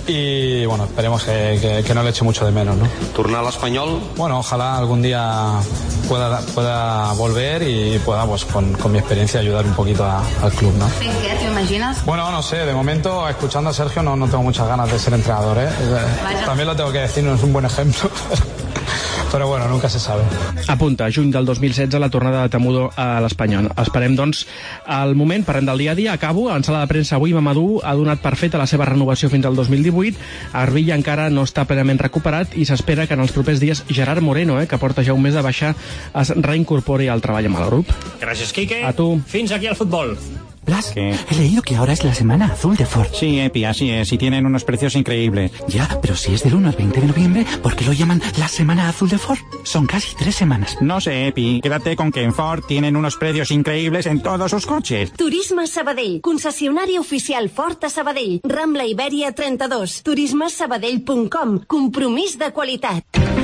y bueno, esperemos que, que, que no le eche mucho de menos, ¿no? ¿Tornar al español? Bueno, ojalá algún día pueda, pueda volver y pueda, pues con, con mi experiencia, ayudar un poquito a, al club, ¿no? ¿En qué te imaginas? Bueno, no sé, de momento, escuchando a Sergio, no, no tengo muchas ganas de ser entrenador, ¿eh? Vaya. También lo tengo que decir, no es un buen ejemplo. Però bueno, nunca se sabe. Apunta, juny del dos mil setze, la tornada de Tamudo a l'Espanyol. Esperem, doncs, el moment, parlem del dia a dia. Acabo, en sala de premsa avui, Mamadou ha donat per feta la seva renovació fins al dos mil divuit. Arbilla encara no està plenament recuperat i s'espera que en els propers dies Gerard Moreno, eh, que porta ja un mes de baixar, es reincorpori al treball amb el grup. Gràcies, Quique. A tu. Fins aquí el futbol. Blas, ¿qué? He leído que ahora es la semana azul de Ford. Sí, Epi, así es, y tienen unos precios increíbles. Ya, pero si es del uno al veinte de noviembre, ¿por qué lo llaman la semana azul de Ford? Son casi tres semanas. No sé, Epi, quédate con que en Ford tienen unos precios increíbles en todos sus coches. Turisme Sabadell, concessionari oficial Ford a Sabadell, Rambla Ibèria trenta-dos, turisme sabadell punt com, compromís de qualitat.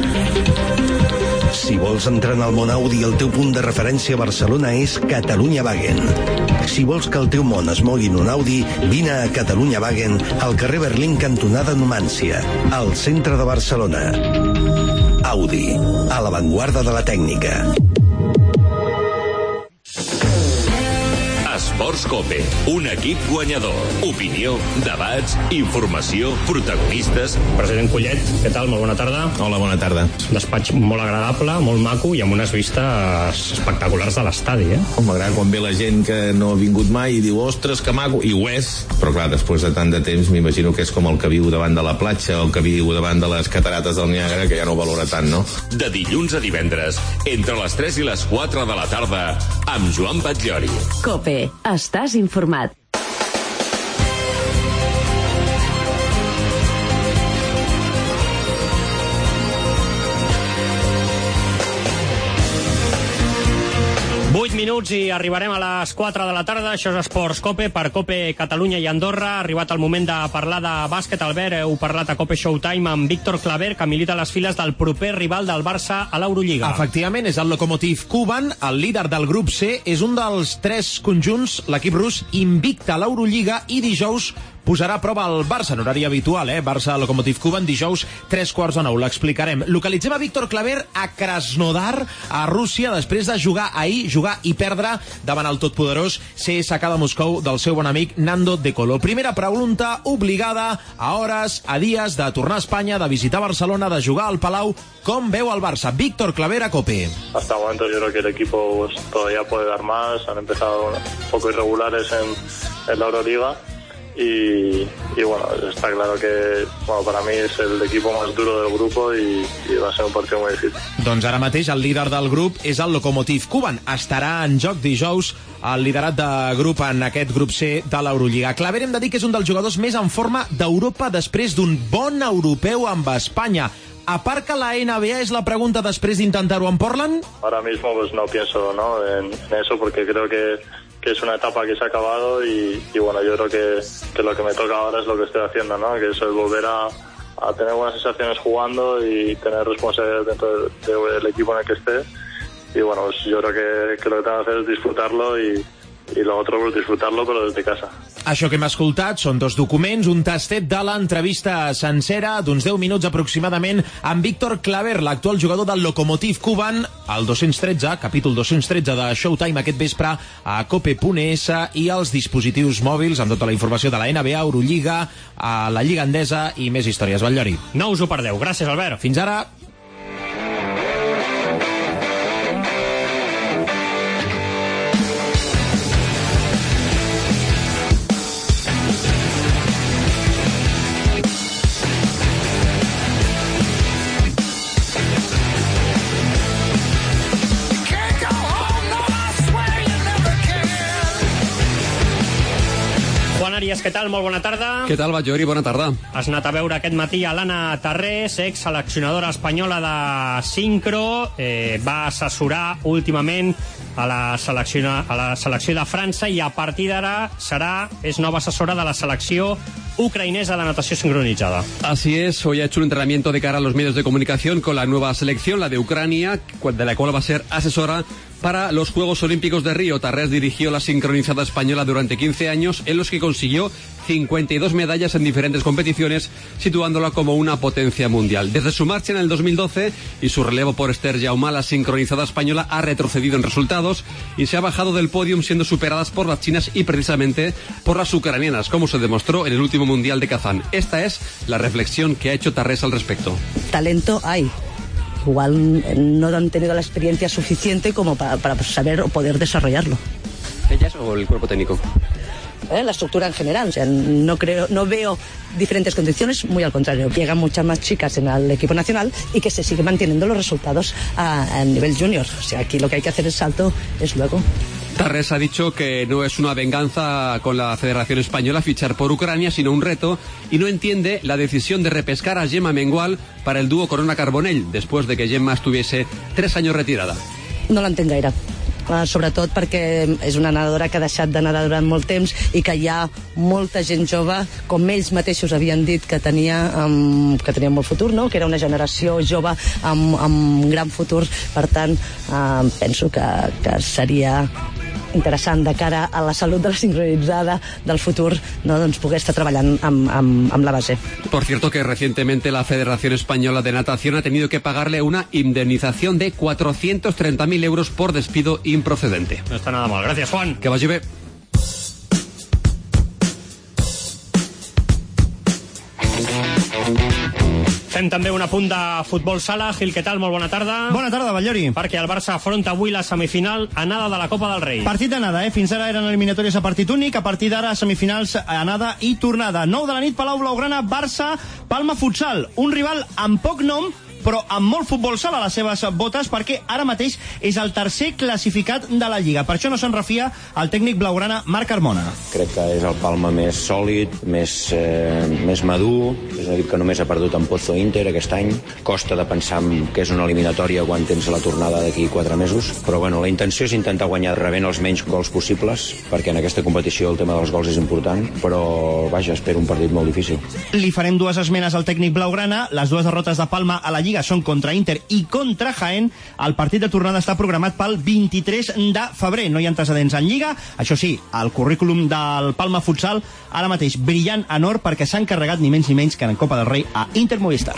Si vols entrar en el món Audi, el teu punt de referència a Barcelona és Catalunya Wagen. Si vols que el teu món es mogui en un Audi, vine a Catalunya Wagen, al carrer Berlín, cantonada Numància, al centre de Barcelona. Audi, a l'avantguarda de la tècnica. Esports Cope, un equip guanyador. Opinió, debats, informació, protagonistes. President Collet, què tal? Molt bona tarda. Hola, bona tarda. Despatx molt agradable, molt maco i amb unes vistes espectaculars de l'estadi, eh? Oh, m'agrada quan ve la gent que no ha vingut mai i diu, ostres, que maco, i ho és. Però clar, després de tant de temps m'imagino que és com el que viu davant de la platja o el que viu davant de les catarates del Niàgara, que ja no ho valora tant, no? De dilluns a divendres, entre les tres i les quatre de la tarda, amb Joan Batllori. Cope, estàs informat. vuit minuts i arribarem a les quatre de la tarda. Això és Esports Cope per Cope Catalunya i Andorra. Ha arribat el moment de parlar de bàsquet. Albert, heu parlat a Cope Showtime amb Víctor Claver, que milita a les files del proper rival del Barça a l'Eurolliga. Efectivament, és el Lokomotiv Kuban, el líder del grup C. És un dels tres conjunts, l'equip rus, invicta a l'Eurolliga i dijous posarà a prova el Barça en horari habitual, eh? Barça-Lokomotiv Kuban, dijous, tres quarts de nou. L'explicarem. Localitzem a Víctor Claver a Krasnodar, a Rússia, després de jugar ahir, jugar i perdre davant el totpoderós C S K de Moscou del seu bon amic Nando De Colo. Primera pregunta obligada, a hores, a dies de tornar a Espanya, de visitar Barcelona, de jugar al Palau. Com veu el Barça? Víctor Claver a Cope. Hasta el momento yo creo que el equipo pues, todavía puede dar más. Han empezado un poco irregulares en, en la Euroliga. Y, y bueno, está claro que bueno, para mí es el equipo más duro del grupo y, y va a ser un partido muy difícil. Doncs ara mateix el líder del grup és el Lokomotiv Kuban. Estarà en joc dijous el liderat de grup en aquest grup C de l'Eurolliga. Claver, hem de dir que és un dels jugadors més en forma d'Europa després d'un bon europeu amb Espanya. ¿Aparca la N B A? Es la pregunta después de intentarlo en Portland. Ahora mismo pues no pienso ¿no? En, en eso porque creo que, que es una etapa que se ha acabado y, y bueno, yo creo que, que lo que me toca ahora es lo que estoy haciendo, ¿no? Que es el volver a, a tener buenas sensaciones jugando y tener responsabilidad dentro del de, de equipo en el que esté. Y bueno, pues yo creo que, que lo que tengo que hacer es disfrutarlo y, y lo otro pues disfrutarlo pero desde casa. Això que hem escoltat són dos documents, un tastet de l'entrevista sencera d'uns deu minuts aproximadament amb Víctor Claver, l'actual jugador del Lokomotiv Kuban, el dos-cents tretze, capítol dos-cents tretze de Showtime aquest vespre a cope punt es i als dispositius mòbils amb tota la informació de la N B A, Eurolliga, a la Lliga Endesa i més històries. Batllori. No us ho perdeu. Gràcies, Albert. Fins ara. Què tal? Molt bona tarda. Què tal, Batllori? Bona tarda. Has anat a veure aquest matí a l'Anna Tarrés, ex-seleccionadora espanyola de sincro. Eh, va assessorar últimament a la, selecció, a la selecció de França i a partir d'ara serà, és nova assessora de la selecció ucraïnesa de natació sincronitzada. Así es, hoy ha hecho un entrenamiento de cara a los medios de comunicación con la nueva selección, la de Ucrania, de la cual va a ser asesora para los Juegos Olímpicos de Río. Tarrés dirigió la sincronizada española durante quince años, en los que consiguió cincuenta y dos medallas en diferentes competiciones, situándola como una potencia mundial. Desde su marcha en el dos mil doce y su relevo por Esther Jaume, la sincronizada española ha retrocedido en resultados y se ha bajado del podium, siendo superadas por las chinas y precisamente por las ucranianas, como se demostró en el último Mundial de Kazán. Esta es la reflexión que ha hecho Tarrés al respecto. Talento hay. Igual no han tenido la experiencia suficiente como para, para saber o poder desarrollarlo. ¿Ellas o el cuerpo técnico? ¿Eh? La estructura en general. O sea, no creo, no veo diferentes condiciones, muy al contrario. Llegan muchas más chicas en el equipo nacional y que se siguen manteniendo los resultados a, a nivel junior. O sea, aquí lo que hay que hacer el salto es luego. Tarrés ha dicho que no es una venganza con la Federación Española fichar por Ucrania, sino un reto, y no entiende la decisión de repescar a Gemma Mengual para el dúo Corona-Carbonell, después de que Gemma estuviese tres anys retirada. No l'entenc gaire. Uh, sobretot perquè és una nedadora que ha deixat de nedar durant molt temps i que hi ha molta gent jove, com ells mateixos havien dit que tenia, um, que tenia molt futur, no? Que era una generació jove amb, amb gran futur. Per tant, uh, penso que, que seria interessant de cara a la salut de la sincronitzada del futur, no, doncs poder estar treballant amb, amb, amb la base. Por cierto que recientemente la Federación Española de Natación ha tenido que pagarle una indemnización de cuatrocientos treinta mil euros por despido improcedente. No está nada mal. Gracias, Juan. Que vagi bé. Fem també un apunt de futbol sala. Gil, què tal? Molt bona tarda. Bona tarda, Batllori. Perquè el Barça afronta avui la semifinal anada de la Copa del Rei. Partit d'anada, eh? Fins ara eren eliminatòries a partit únic, a partir d'ara semifinals anada i tornada. nou de la nit, Palau Blaugrana, Barça, Palma Futsal. Un rival amb poc nom, però amb molt futbol sala a les seves botes, perquè ara mateix és el tercer classificat de la Lliga. Per això no se'n refia el tècnic blaugrana Marc Carmona. Crec que és el Palma més sòlid, més, eh, més madur. És un equip que només ha perdut en Pozo Inter aquest any. Costa de pensar que és una eliminatòria quan tens la tornada d'aquí quatre mesos. Però bueno, la intenció és intentar guanyar rebent els menys gols possibles, perquè en aquesta competició el tema dels gols és important, però vaja, espero un partit molt difícil. Li farem dues esmenes al tècnic blaugrana. Les dues derrotes de Palma a la Lliga són contra Inter i contra Jaén. El partit de tornada està programat pel vint-i-tres de febrer. No hi ha antecedents en Lliga. Això sí, el currículum del Palma Futsal ara mateix brillant en or, perquè s'han carregat ni menys ni menys que en Copa del Rei a Inter Movistar.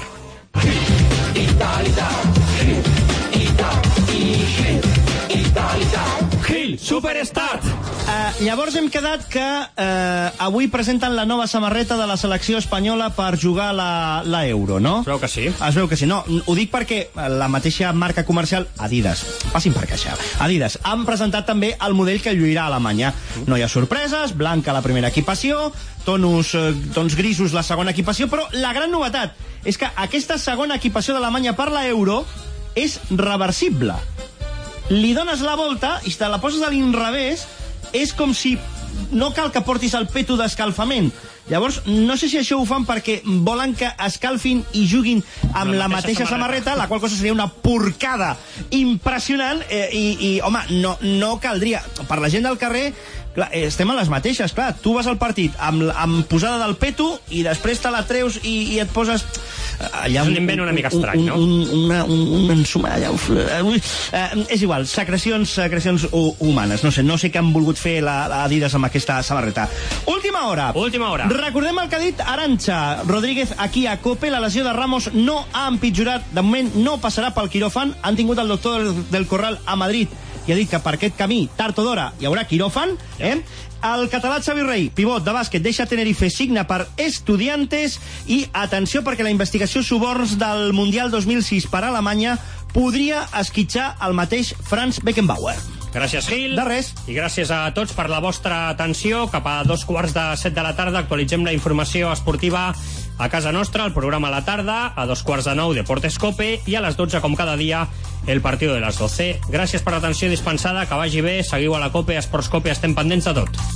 Gil, Superstart! Uh, llavors hem quedat que uh, avui presenten la nova samarreta de la selecció espanyola per jugar la, la Euro, no? Es veu que sí. Es veu que sí. No, ho dic perquè la mateixa marca comercial, Adidas, passin per caixa, Adidas, han presentat també el model que lluirà a Alemanya. No hi ha sorpreses, blanca la primera equipació, tonos, eh, tons grisos la segona equipació, però la gran novetat és que aquesta segona equipació d'Alemanya per la Euro és reversible. Li dones la volta i si te la poses a l'inrevés és com si no cal que portis el peto d'escalfament. Llavors, no sé si això ho fan perquè volen que escalfin i juguin amb la, la mateixa, mateixa samarreta, la qual cosa seria una porcada impressionant, eh, i, i, home, no, no caldria. Per la gent del carrer, clar, estem a les mateixes, clar. Tu vas al partit amb, amb posada del peto i després te la treus i, i et poses allà... És un invent una mica estrany, un, no? Un, una, un, un ensumar allà... Uh, és igual, secrecions, secrecions humanes. No sé, no sé què han volgut fer la, la Adidas amb aquesta samarreta. Última hora. Última hora. Recordem el que ha dit Arantxa Rodríguez aquí a COPE. La lesió de Ramos no ha empitjorat. De moment no passarà pel quiròfan. Han tingut el doctor del Corral a Madrid i ha dit que per aquest camí, tard o d'hora, hi haurà quiròfan. Eh? El català Xavi Rey, pivot de bàsquet, deixa Tenerife, signa per Estudiantes. I atenció, perquè la investigació suborns del Mundial dos mil sis per Alemanya podria esquitxar el mateix Franz Beckenbauer. Gràcies, Gil. De res. I gràcies a tots per la vostra atenció. Cap a dos quarts de set de la tarda actualitzem la informació esportiva a casa nostra, el programa a la tarda, a dos quarts de nou Deportes Cope i a les dotze, com cada dia, el partido de les doce. Gràcies per l'atenció dispensada, que vagi bé, seguiu a la Cope, a Esports Cope, estem pendents de tot.